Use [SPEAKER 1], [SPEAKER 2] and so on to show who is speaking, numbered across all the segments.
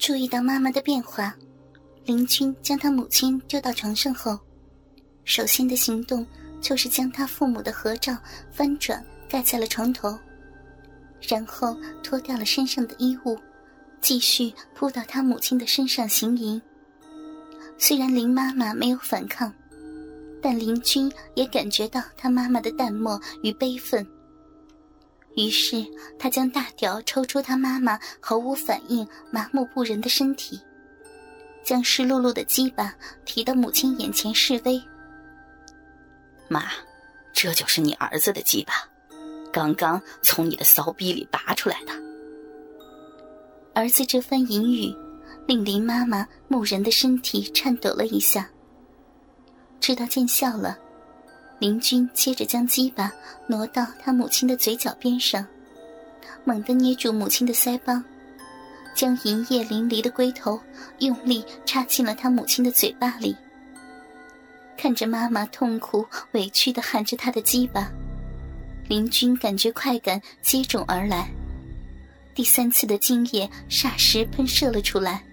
[SPEAKER 1] 注意到妈妈的变化，林君将他母亲丢到床上后，首先的行动就是将他父母的合照翻转盖在了床头，然后脱掉了身上的衣物，继续扑到他母亲的身上行淫。虽然林妈妈没有反抗，但林君也感觉到他妈妈的淡漠与悲愤。于是他将大屌抽出他妈妈毫无反应麻木不仁的身体，将湿漉漉的鸡巴提到母亲眼前示威。
[SPEAKER 2] 妈，这就是你儿子的鸡巴，刚刚从你的骚逼里拔出来的。
[SPEAKER 1] 儿子这番淫语令林妈妈木人的身体颤抖了一下。知道见效了，林君接着将鸡巴挪到他母亲的嘴角边上，猛地捏住母亲的腮帮，将银液淋漓的龟头用力插进了他母亲的嘴巴里。看着妈妈痛苦委屈地含着他的鸡巴，林君感觉快感接踵而来，第3次的精液霎时喷射了出来。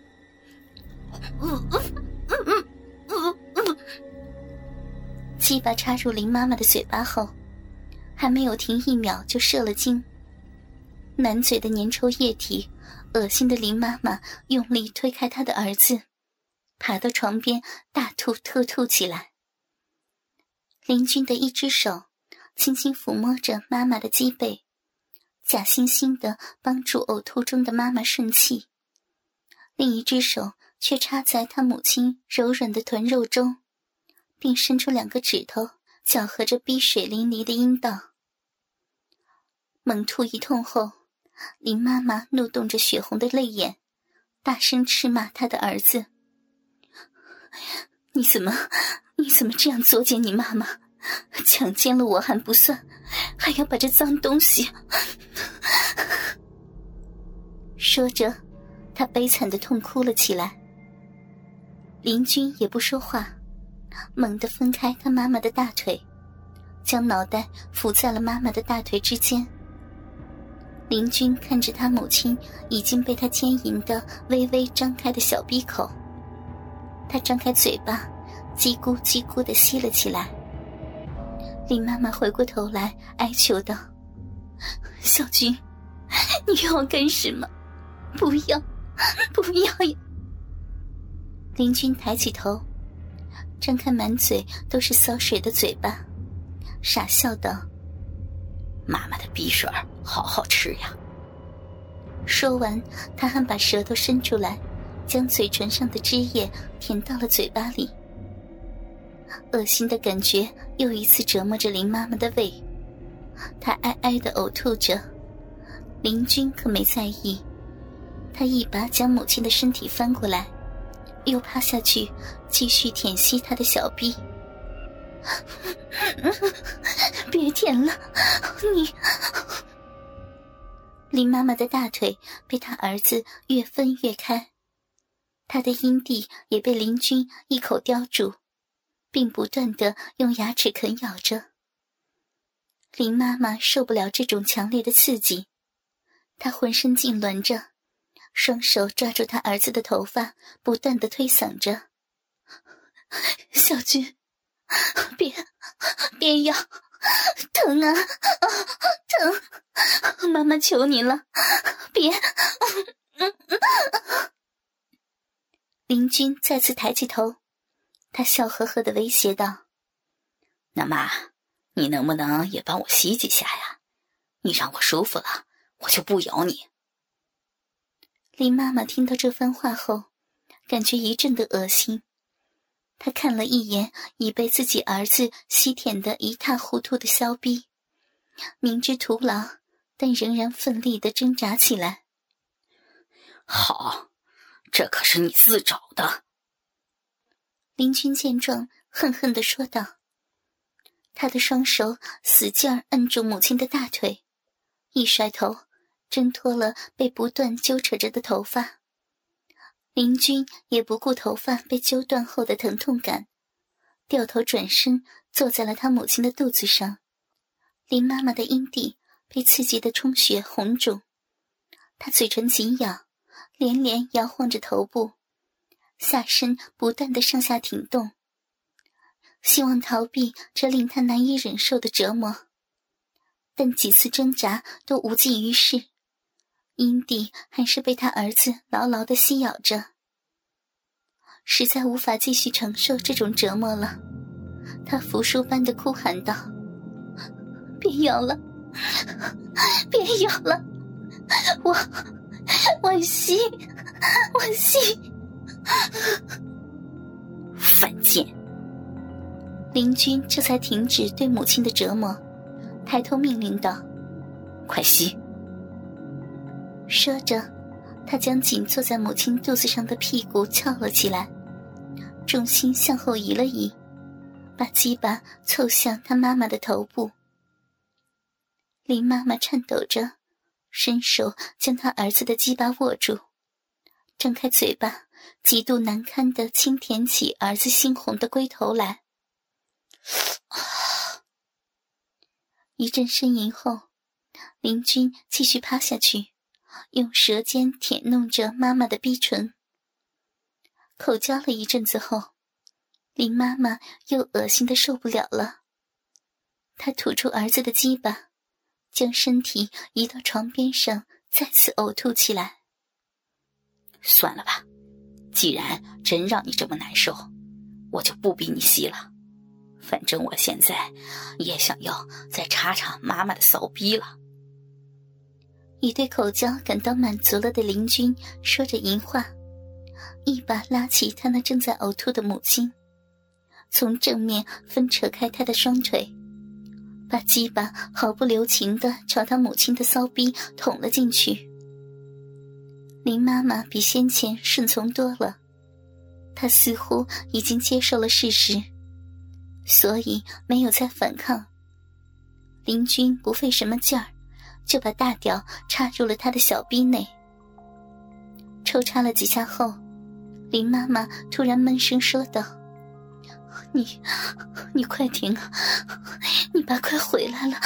[SPEAKER 1] 鸡巴插入林妈妈的嘴巴后，还没有停1秒就射了精，满嘴的粘稠液体，恶心的林妈妈用力推开她的儿子，爬到床边大吐特吐起来。林君的一只手轻轻抚摸着妈妈的脊背，假惺惺地帮助呕吐中的妈妈顺气，另一只手却插在她母亲柔软的臀肉中，并伸出2个指头搅和着逼水淋漓的阴道。猛吐一通后，林妈妈怒动着血红的泪眼，大声斥骂她的儿子：你怎么这样作践你妈妈？强奸了我还不算，还要把这脏东西……说着，她悲惨地痛哭了起来。林君也不说话，猛地分开他妈妈的大腿，将脑袋伏在了妈妈的大腿之间。林君看着他母亲已经被他奸淫的微微张开的小闭口，他张开嘴巴，叽咕叽咕地吸了起来。林妈妈回过头来哀求道：小君，你要我干什么？不要呀！林君抬起头，张开满嘴都是骚水的嘴巴，傻笑道：
[SPEAKER 2] 妈妈的逼水好好吃呀。
[SPEAKER 1] 说完，他还把舌头伸出来，将嘴唇上的汁液填到了嘴巴里。恶心的感觉又一次折磨着林妈妈的胃，她哀哀地呕吐着。林君可没在意，他一把将母亲的身体翻过来，又趴下去继续舔吸她的小臂。别舔了，你……林妈妈的大腿被他儿子越分越开，她的阴蒂也被林君一口叼住，并不断地用牙齿啃咬着。林妈妈受不了这种强烈的刺激，她浑身痉挛着，双手抓住他儿子的头发，不断地推搡着：小君，别要，疼啊，疼！妈妈求你了，别！林君再次抬起头，他笑呵呵地威胁道：
[SPEAKER 2] 那妈，你能不能也帮我吸几下呀？你让我舒服了，我就不咬你。
[SPEAKER 1] 林妈妈听到这番话后，感觉一阵的恶心。她看了一眼已被自己儿子吸舔得一塌糊涂的骚逼，明知徒劳，但仍然奋力地挣扎起来。
[SPEAKER 2] 好，这可是你自找的。
[SPEAKER 1] 林君见状，恨恨地说道。他的双手使劲儿摁住母亲的大腿，一甩头，挣脱了被不断揪扯着的头发。林君也不顾头发被揪断后的疼痛感，掉头转身坐在了他母亲的肚子上。林妈妈的阴蒂被刺激的充血红肿，她嘴唇紧咬， 连连摇晃着头部，下身不断地上下挺动，希望逃避这令他难以忍受的折磨，但几次挣扎都无济于事，阴蒂还是被他儿子牢牢地吸咬着。实在无法继续承受这种折磨了，他服输般地哭喊道：别咬了，别咬了，我吸。
[SPEAKER 2] 犯贱！
[SPEAKER 1] 林君这才停止对母亲的折磨，抬头命令道：
[SPEAKER 2] 快吸！
[SPEAKER 1] 说着，他将紧坐在母亲肚子上的屁股翘了起来，重心向后移了移，把鸡巴凑向他妈妈的头部。林妈妈颤抖着，伸手将他儿子的鸡巴握住，张开嘴巴，极度难堪地轻舔起儿子猩红的龟头来。一阵呻吟后，林君继续趴下去，用舌尖舔弄着妈妈的逼唇。口交了一阵子后，林妈妈又恶心得受不了了，她吐出儿子的鸡巴，将身体移到床边上，再次呕吐起来。
[SPEAKER 2] 算了吧，既然真让你这么难受，我就不逼你吸了。反正我现在也想要再插插妈妈的骚逼了。
[SPEAKER 1] 已对口交感到满足了的林君说着淫话，一把拉起他那正在呕吐的母亲，从正面分扯开他的双腿，把鸡巴毫不留情地朝他母亲的骚逼捅了进去。林妈妈比先前顺从多了，她似乎已经接受了事实，所以没有再反抗。林君不费什么劲儿，就把大屌插入了他的小逼内。抽插了几下后，林妈妈突然闷声说道：你快停啊，你爸快回来了。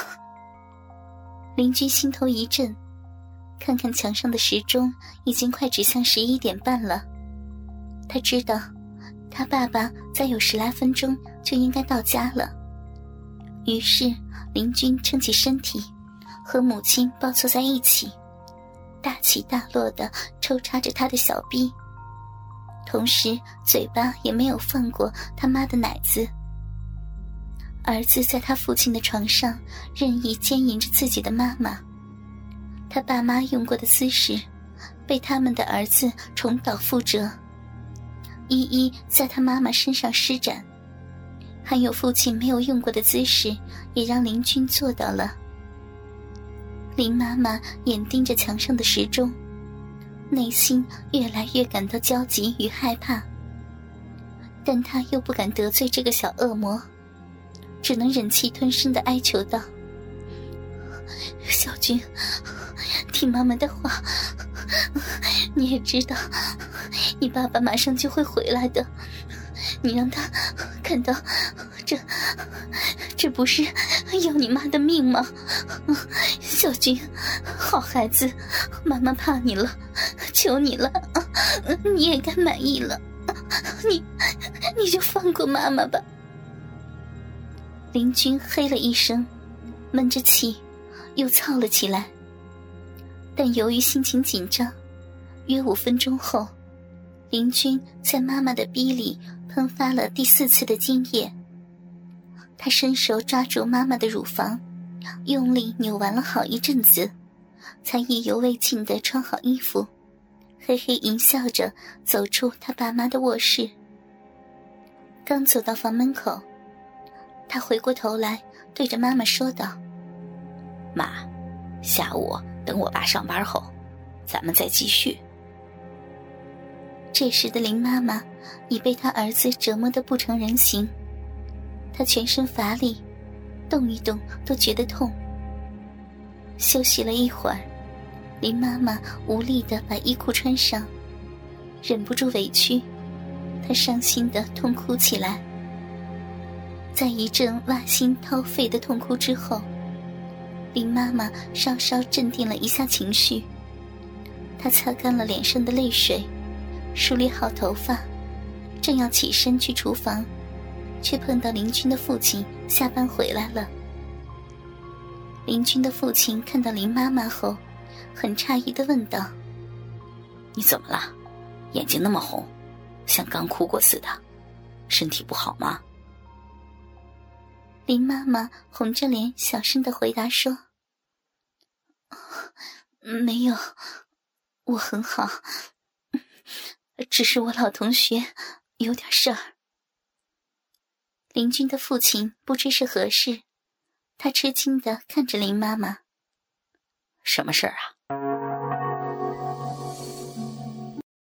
[SPEAKER 1] 林君心头一震，看看墙上的时钟，已经快指向11点半了。他知道他爸爸再有10来分钟就应该到家了。于是林君撑起身体，和母亲抱坐在一起，大起大落地抽插着他的小臂，同时嘴巴也没有放过他妈的奶子。儿子在他父亲的床上任意奸淫着自己的妈妈，他爸妈用过的姿势被他们的儿子重蹈覆辙，一一在他妈妈身上施展，还有父亲没有用过的姿势也让林君做到了。林妈妈眼盯着墙上的时钟，内心越来越感到焦急与害怕，但她又不敢得罪这个小恶魔，只能忍气吞声地哀求道：小君，听妈妈的话，你也知道你爸爸马上就会回来的，你让他看到这不是要你妈的命吗？小君，好孩子，妈妈怕你了，求你了，你也该满意了，你就放过妈妈吧。林君嘿了一声，闷着气又操了起来，但由于心情紧张，约5分钟后，林君在妈妈的逼里喷发了第4次的精液。他伸手抓住妈妈的乳房，用力扭完了好一阵子，才意犹未尽地穿好衣服，嘿嘿淫笑着走出他爸妈的卧室。刚走到房门口，他回过头来对着妈妈说道：
[SPEAKER 2] 妈，下午等我爸上班后咱们再继续。
[SPEAKER 1] 这时的林妈妈已被她儿子折磨得不成人形，她全身乏力，动一动都觉得痛。休息了一会儿，林妈妈无力地把衣裤穿上，忍不住委屈，她伤心地痛哭起来。在一阵挖心掏肺的痛哭之后，林妈妈稍稍镇定了一下情绪， 他擦干了脸上的泪水，梳理好头发，正要起身去厨房，却碰到林君的父亲下班回来了。林君的父亲看到林妈妈后，很诧异地问道：
[SPEAKER 2] 你怎么了？眼睛那么红，像刚哭过似的，身体不好吗？
[SPEAKER 1] 林妈妈红着脸小声地回答说：没有，我很好，只是我老同学有点事儿。林君的父亲不知是何事，他吃惊地看着林妈妈。
[SPEAKER 2] 什么事儿啊？